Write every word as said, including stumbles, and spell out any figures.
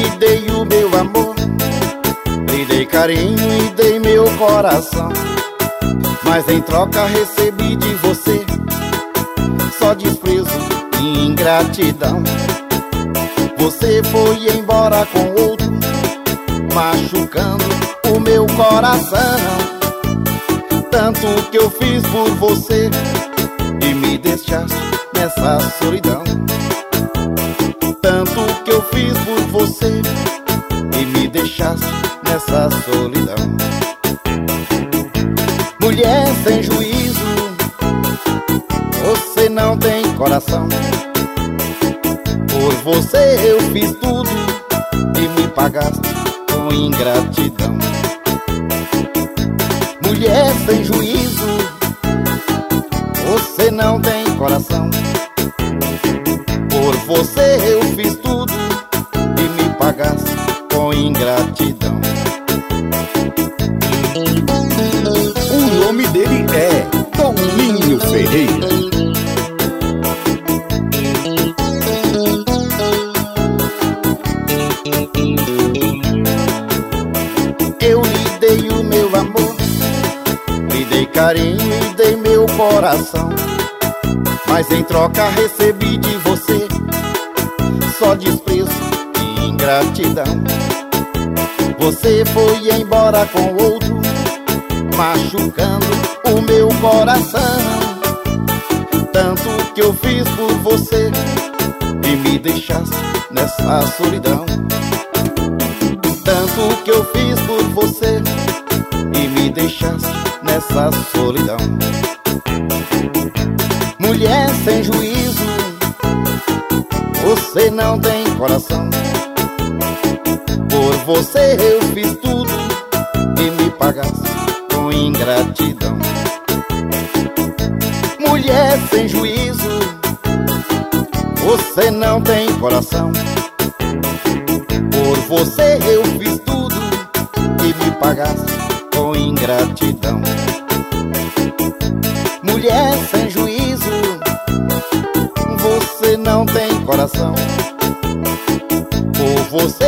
lhe dei o meu amor, lhe dei carinho e dei meu coração, mas em troca recebi de você só desprezo e ingratidão. Você foi embora com outro, machucando o meu coração. Tanto que eu fiz por você e me deixaste nessa solidão. Tanto que eu fiz por você e me deixaste nessa solidão. Mulher sem juízo, você não tem coração. Por você eu fiz tudo e me pagaste com ingratidão. Mulher sem juízo, você não tem coração. Por você eu fiz tudo e me pagaste com ingratidão. O nome dele é Toninho Ferreira. Eu lhe dei o meu amor, lhe dei carinho e dei meu coração, mas em troca recebi de você só desprezo e ingratidão. Você foi embora com outro, machucando o meu coração. Tanto que eu fiz por você e me deixaste nessa solidão. Tanto que eu fiz por você e me deixaste nessa solidão. Mulher sem juízo, você não tem coração. Por você eu fiz tudo e me pagaste com ingratidão. Mulher sem juízo, você não tem coração. Por você eu fiz tudo e me pagaste com ingratidão. Mulher sem juízo, você não tem coração. Por você